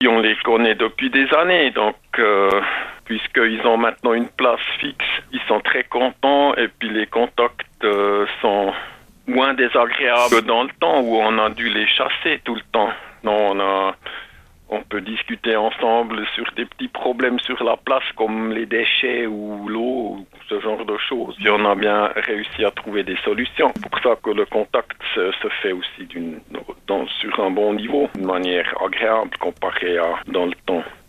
On les connaît depuis des années, donc puisqu'ils ont maintenant une place fixe, ils sont très contents et puis les contacts sont moins désagréables que dans le temps où on a dû les chasser tout le temps. Non, on peut discuter ensemble sur des petits problèmes sur la place comme les déchets ou l'eau ou ce genre de choses. Puis on a bien réussi à trouver des solutions. C'est pour ça que le contact se fait aussi sur un bon niveau, d'une manière agréable comparé à dans le temps.